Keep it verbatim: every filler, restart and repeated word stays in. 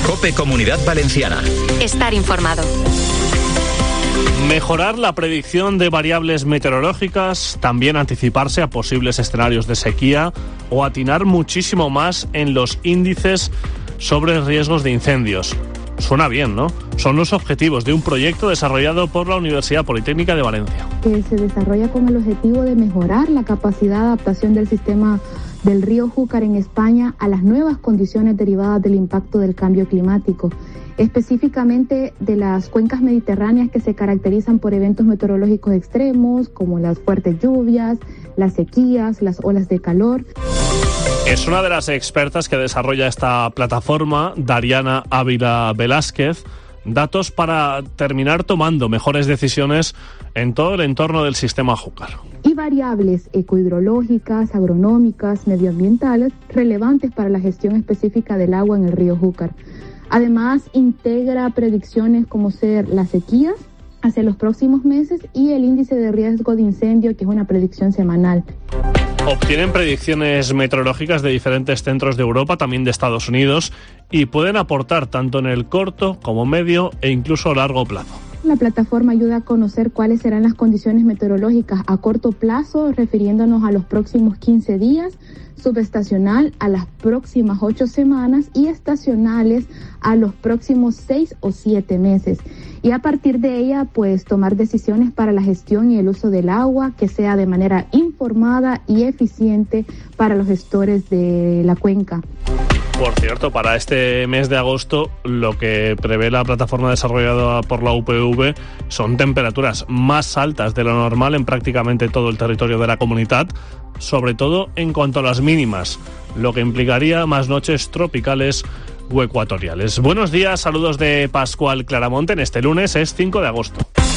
COPE Comunidad Valenciana. Estar informado. Mejorar la predicción de variables meteorológicas, también anticiparse a posibles escenarios de sequía o atinar muchísimo más en los índices sobre riesgos de incendios. Suena bien, ¿no? Son los objetivos de un proyecto desarrollado por la Universidad Politécnica de Valencia. Que se desarrolla con el objetivo de mejorar la capacidad de adaptación del sistema del río Júcar en España a las nuevas condiciones derivadas del impacto del cambio climático, específicamente de las cuencas mediterráneas que se caracterizan por eventos meteorológicos extremos como las fuertes lluvias, las sequías, las olas de calor. Es una de las expertas que desarrolla esta plataforma, Dariana Ávila Velázquez, datos para terminar tomando mejores decisiones en todo el entorno del sistema Júcar. Y variables ecohidrológicas, agronómicas, medioambientales relevantes para la gestión específica del agua en el río Júcar. Además, integra predicciones como ser las sequías hacia los próximos meses y el índice de riesgo de incendio, que es una predicción semanal. Obtienen predicciones meteorológicas de diferentes centros de Europa, también de Estados Unidos, y pueden aportar tanto en el corto como medio e incluso largo plazo. La plataforma ayuda a conocer cuáles serán las condiciones meteorológicas a corto plazo, refiriéndonos a los próximos quince días, subestacional a las próximas ocho semanas y estacionales a los próximos seis o siete meses. Y a partir de ella, pues, tomar decisiones para la gestión y el uso del agua que sea de manera informada y eficiente para los gestores de la cuenca. Por cierto, para este mes de agosto, lo que prevé la plataforma desarrollada por la U P V son temperaturas más altas de lo normal en prácticamente todo el territorio de la comunidad, sobre todo en cuanto a las mínimas, lo que implicaría más noches tropicales o ecuatoriales. Buenos días, saludos de Pascual Claramonte en este lunes, es cinco de agosto.